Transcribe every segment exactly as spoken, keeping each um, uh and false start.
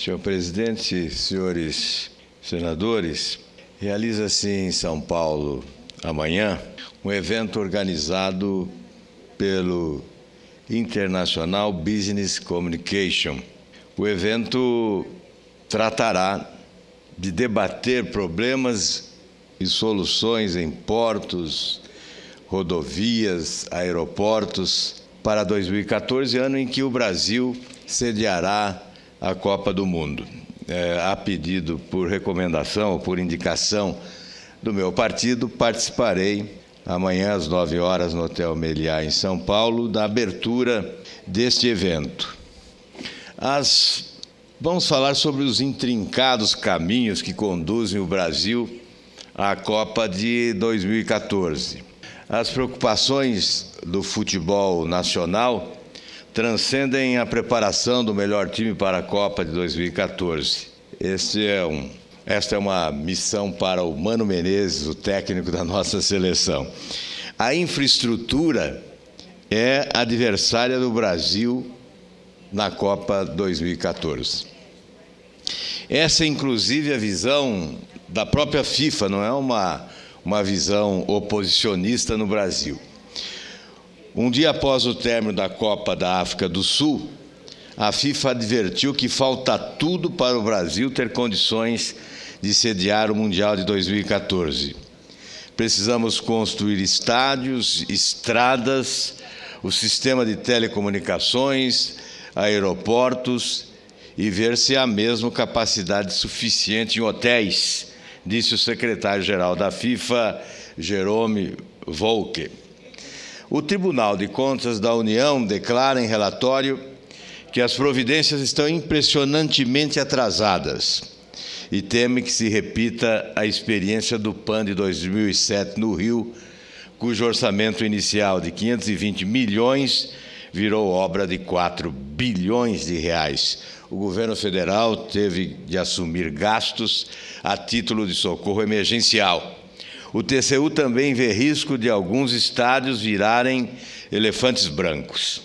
Senhor presidente, senhores senadores, realiza-se em São Paulo amanhã um evento organizado pelo International Business Communication. O evento tratará de debater problemas e soluções em portos, rodovias, aeroportos para dois mil e quatorze, ano em que o Brasil sediará a Copa do Mundo. É, a pedido por recomendação ou por indicação do meu partido, participarei amanhã às nove horas no Hotel Meliá, em São Paulo, da abertura deste evento. As... Vamos falar sobre os intrincados caminhos que conduzem o Brasil à Copa de dois mil e quatorze. As preocupações do futebol nacional transcendem a preparação do melhor time para a Copa de dois mil e quatorze. Este é um, esta é uma missão para o Mano Menezes, o técnico da nossa seleção. A infraestrutura é adversária do Brasil na Copa dois mil e quatorze. Essa é, inclusive, a visão da própria FIFA, não é uma, uma visão oposicionista no Brasil. Um dia após o término da Copa da África do Sul, a FIFA advertiu que falta tudo para o Brasil ter condições de sediar o Mundial de dois mil e quatorze. Precisamos construir estádios, estradas, o sistema de telecomunicações, aeroportos e ver se há mesmo capacidade suficiente em hotéis, disse o secretário-geral da FIFA, Jerome Volke. O Tribunal de Contas da União declara em relatório que as providências estão impressionantemente atrasadas e teme que se repita a experiência do PAN de dois mil e sete no Rio, cujo orçamento inicial de quinhentos e vinte milhões virou obra de quatro bilhões de reais. O governo federal teve de assumir gastos a título de socorro emergencial. O T C U também vê risco de alguns estádios virarem elefantes brancos.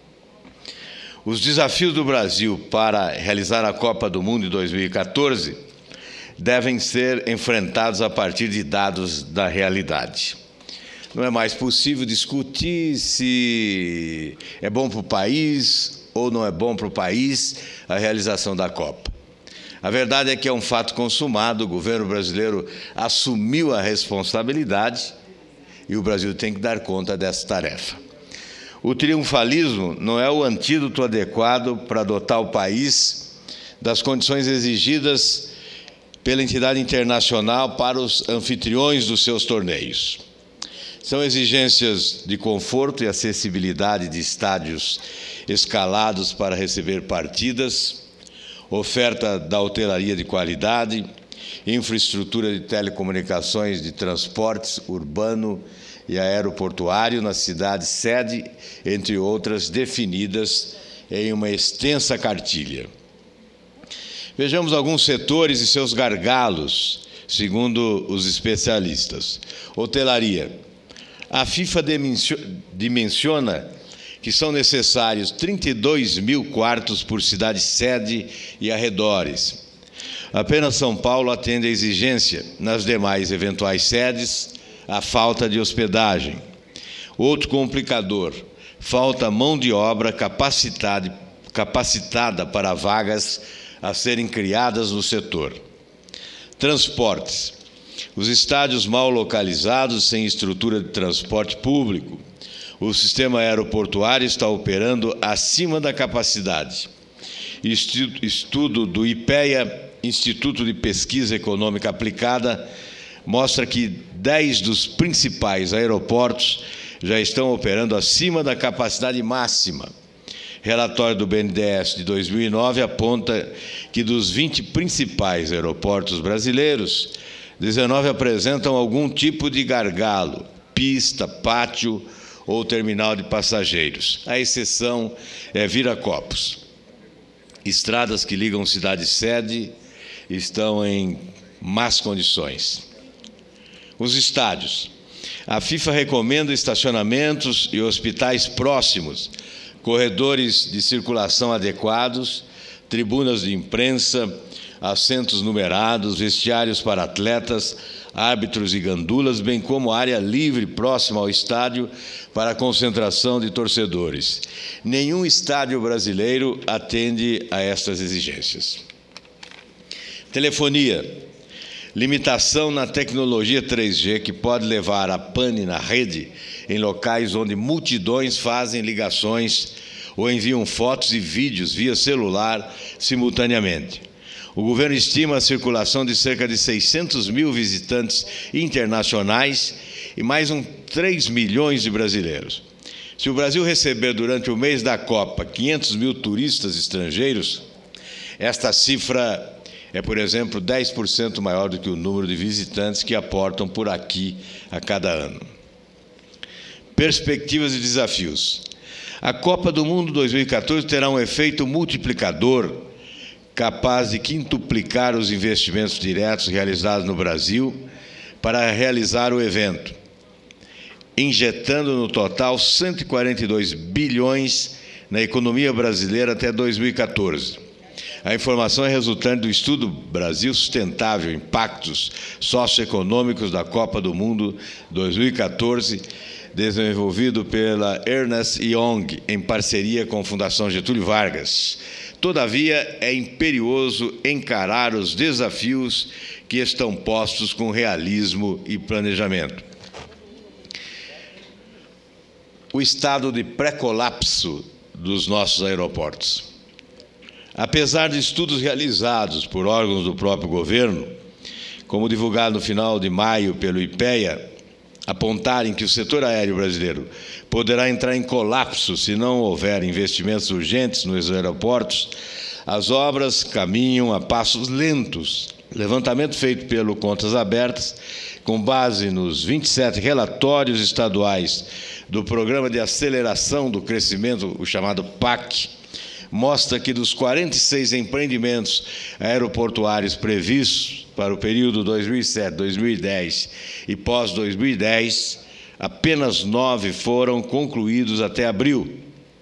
Os desafios do Brasil para realizar a Copa do Mundo de dois mil e quatorze devem ser enfrentados a partir de dados da realidade. Não é mais possível discutir se é bom para o país ou não é bom para o país a realização da Copa. A verdade é que é um fato consumado, o governo brasileiro assumiu a responsabilidade e o Brasil tem que dar conta dessa tarefa. O triunfalismo não é o antídoto adequado para dotar o país das condições exigidas pela entidade internacional para os anfitriões dos seus torneios. São exigências de conforto e acessibilidade de estádios escalados para receber partidas, oferta da hotelaria de qualidade, infraestrutura de telecomunicações, de transportes urbano e aeroportuário na cidade sede, entre outras, definidas em uma extensa cartilha. Vejamos alguns setores e seus gargalos, segundo os especialistas. Hotelaria. A FIFA dimensiona que são necessários trinta e dois mil quartos por cidade-sede e arredores. Apenas São Paulo atende à exigência. Nas demais eventuais sedes, a falta de hospedagem. Outro complicador, falta mão de obra capacitada, capacitada para vagas a serem criadas no setor. Transportes. Os estádios mal localizados, sem estrutura de transporte público. O sistema aeroportuário está operando acima da capacidade. Estudo do IPEA, Instituto de Pesquisa Econômica Aplicada, mostra que dez dos principais aeroportos já estão operando acima da capacidade máxima. Relatório do B N D E S de dois mil e nove aponta que dos vinte principais aeroportos brasileiros, dezenove apresentam algum tipo de gargalo, pista, pátio ou terminal de passageiros. A exceção é Viracopos. Estradas que ligam cidade-sede estão em más condições. Os estádios. A FIFA recomenda estacionamentos e hospitais próximos, corredores de circulação adequados, tribunas de imprensa, assentos numerados, vestiários para atletas, árbitros e gandulas, bem como área livre próxima ao estádio para a concentração de torcedores. Nenhum estádio brasileiro atende a estas exigências. Telefonia. Limitação na tecnologia três G que pode levar a pane na rede em locais onde multidões fazem ligações ou enviam fotos e vídeos via celular simultaneamente. O governo estima a circulação de cerca de seiscentos mil visitantes internacionais e mais um três milhões de brasileiros. Se o Brasil receber durante o mês da Copa quinhentos mil turistas estrangeiros, esta cifra é, por exemplo, dez por cento maior do que o número de visitantes que aportam por aqui a cada ano. Perspectivas e desafios. A Copa do Mundo dois mil e quatorze terá um efeito multiplicador capaz de quintuplicar os investimentos diretos realizados no Brasil para realizar o evento, injetando no total cento e quarenta e dois bilhões na economia brasileira até dois mil e quatorze. A informação é resultante do estudo Brasil Sustentável, Impactos Socioeconômicos da Copa do Mundo dois mil e quatorze, desenvolvido pela Ernst e Young, em parceria com a Fundação Getúlio Vargas. Todavia, é imperioso encarar os desafios que estão postos com realismo e planejamento. O estado de pré-colapso dos nossos aeroportos. Apesar de estudos realizados por órgãos do próprio governo, como divulgado no final de maio pelo IPEA, apontarem que o setor aéreo brasileiro poderá entrar em colapso se não houver investimentos urgentes nos aeroportos, as obras caminham a passos lentos. Levantamento feito pelo Contas Abertas, com base nos vinte e sete relatórios estaduais do Programa de Aceleração do Crescimento, o chamado PAC, mostra que dos quarenta e seis empreendimentos aeroportuários previstos para o período dois mil e sete a dois mil e dez e pós-dois mil e dez, apenas nove foram concluídos até abril.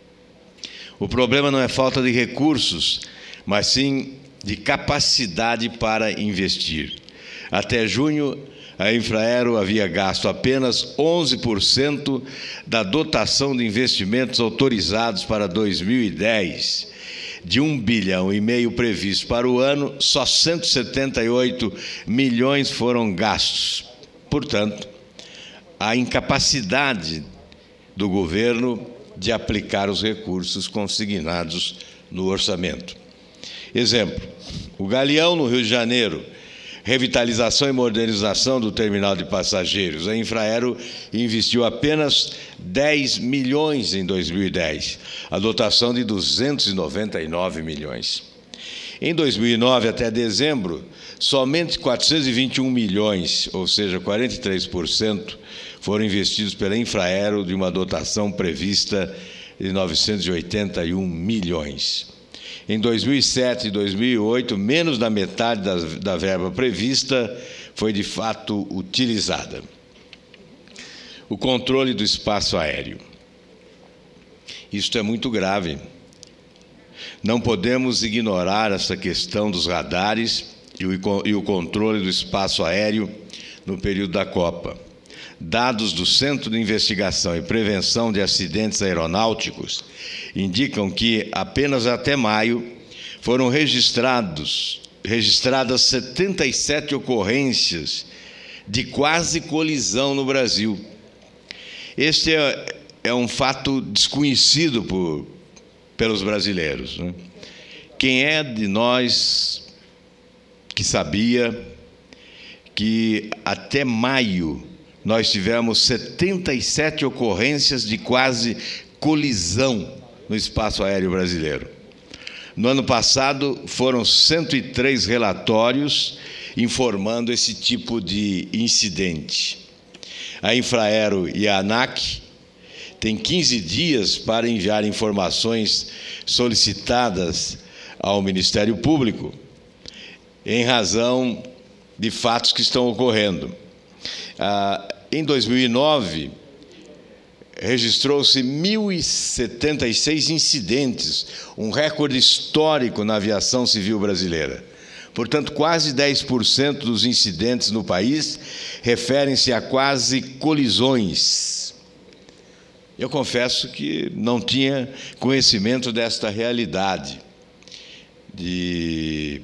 O problema não é falta de recursos, mas sim de capacidade para investir. Até junho, a Infraero havia gasto apenas onze por cento da dotação de investimentos autorizados para dois mil e dez. De um bilhão e meio previsto para o ano, só cento e setenta e oito milhões foram gastos. Portanto, a incapacidade do governo de aplicar os recursos consignados no orçamento. Exemplo, o Galeão, no Rio de Janeiro, revitalização e modernização do terminal de passageiros. A Infraero investiu apenas dez milhões em dois mil e dez, a dotação de duzentos e noventa e nove milhões. Em dois mil e nove, até dezembro, somente quatrocentos e vinte e um milhões, ou seja, quarenta e três por cento, foram investidos pela Infraero de uma dotação prevista de novecentos e oitenta e um milhões. Em dois mil e sete e dois mil e oito, menos da metade da, da verba prevista foi de fato utilizada. O controle do espaço aéreo. Isto é muito grave. Não podemos ignorar essa questão dos radares e o, e o controle do espaço aéreo no período da Copa. Dados do Centro de Investigação e Prevenção de Acidentes Aeronáuticos indicam que, apenas até maio, foram registrados, registradas setenta e sete ocorrências de quase colisão no Brasil. Este é, é um fato desconhecido por, pelos brasileiros, né? Quem é de nós que sabia que até maio nós tivemos setenta e sete ocorrências de quase colisão no espaço aéreo brasileiro? No ano passado, foram cento e três relatórios informando esse tipo de incidente. A Infraero e a ANAC têm quinze dias para enviar informações solicitadas ao Ministério Público em razão de fatos que estão ocorrendo. Ah, em dois mil e nove, registrou-se mil e setenta e seis incidentes, um recorde histórico na aviação civil brasileira. Portanto, quase dez por cento dos incidentes no país referem-se a quase colisões. Eu confesso que não tinha conhecimento desta realidade, de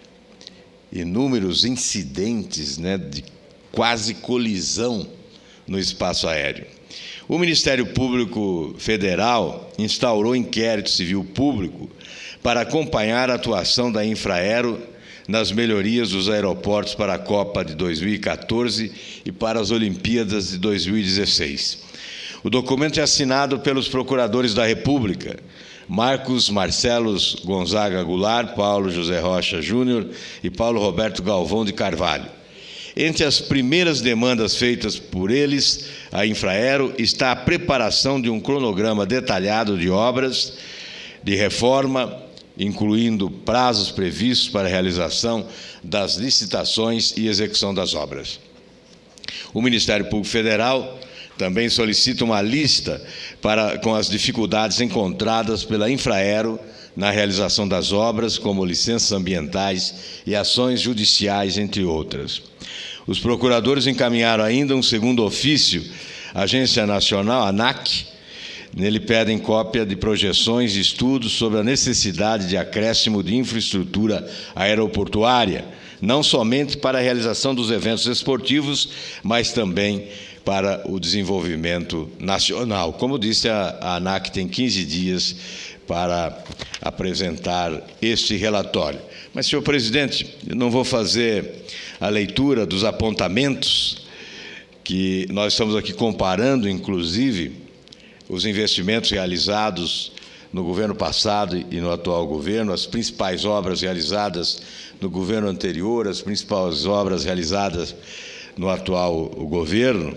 inúmeros incidentes, né, de quase colisão no espaço aéreo. O Ministério Público Federal instaurou inquérito civil público para acompanhar a atuação da Infraero nas melhorias dos aeroportos para a Copa de dois mil e quatorze e para as Olimpíadas de dois mil e dezesseis. O documento é assinado pelos procuradores da República, Marcos Marcelos Gonzaga Goulart, Paulo José Rocha Júnior e Paulo Roberto Galvão de Carvalho. Entre as primeiras demandas feitas por eles, a Infraero, está a preparação de um cronograma detalhado de obras de reforma, incluindo prazos previstos para a realização das licitações e execução das obras. O Ministério Público Federal também solicita uma lista para, com as dificuldades encontradas pela Infraero na realização das obras, como licenças ambientais e ações judiciais, entre outras. Os procuradores encaminharam ainda um segundo ofício à Agência Nacional, ANAC. Nele pedem cópia de projeções e estudos sobre a necessidade de acréscimo de infraestrutura aeroportuária, não somente para a realização dos eventos esportivos, mas também para o desenvolvimento nacional. Como disse, a ANAC tem quinze dias para apresentar este relatório. Mas, senhor presidente, eu não vou fazer a leitura dos apontamentos, que nós estamos aqui comparando, inclusive, os investimentos realizados no governo passado e no atual governo, as principais obras realizadas no governo anterior, as principais obras realizadas no atual governo,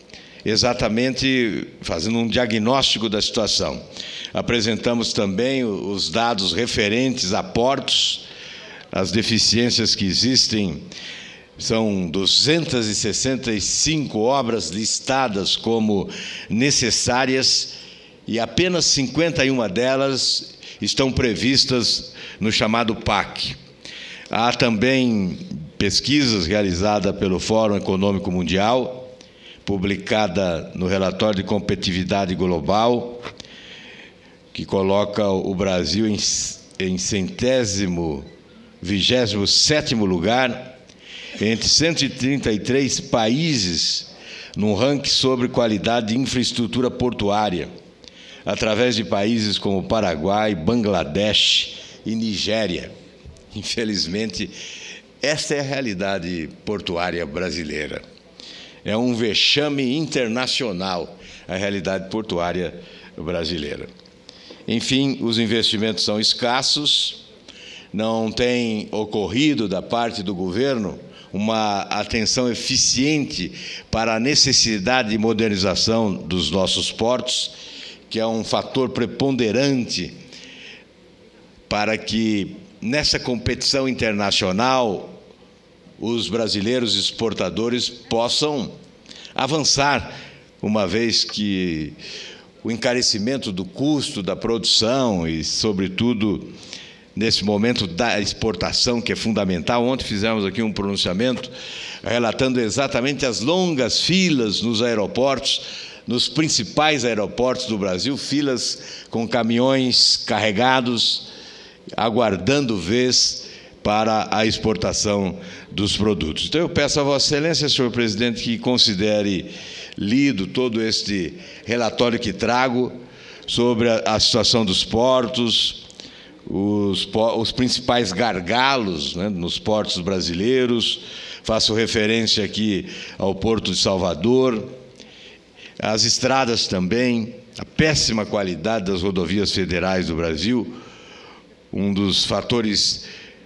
exatamente fazendo um diagnóstico da situação. Apresentamos também os dados referentes a portos, as deficiências que existem. São duzentas e sessenta e cinco obras listadas como necessárias e apenas cinquenta e uma delas estão previstas no chamado P A C. Há também pesquisas realizadas pelo Fórum Econômico Mundial, publicada no relatório de competitividade global, que coloca o Brasil em, em centésimo, vigésimo sétimo lugar, entre cento e trinta e três países, num ranking sobre qualidade de infraestrutura portuária, através de países como Paraguai, Bangladesh e Nigéria. Infelizmente, esta é a realidade portuária brasileira. É um vexame internacional a realidade portuária brasileira. Enfim, os investimentos são escassos, não tem ocorrido da parte do governo uma atenção eficiente para a necessidade de modernização dos nossos portos, que é um fator preponderante para que, nessa competição internacional, os brasileiros exportadores possam avançar, uma vez que o encarecimento do custo da produção e, sobretudo, nesse momento da exportação, que é fundamental. Ontem fizemos aqui um pronunciamento relatando exatamente as longas filas nos aeroportos, nos principais aeroportos do Brasil, filas com caminhões carregados, aguardando vez para a exportação dos produtos. Então, eu peço a Vossa Excelência, senhor presidente, que considere lido todo este relatório que trago sobre a, a situação dos portos, Os, os principais gargalos, né, nos portos brasileiros. Faço referência aqui ao Porto de Salvador, as estradas também, a péssima qualidade das rodovias federais do Brasil, um dos fatores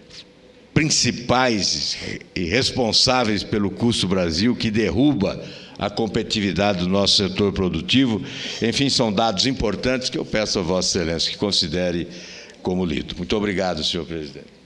principais e responsáveis pelo custo Brasil, que derruba a competitividade do nosso setor produtivo. Enfim, são dados importantes que eu peço a Vossa Excelência que considere como lido. Muito obrigado, senhor presidente.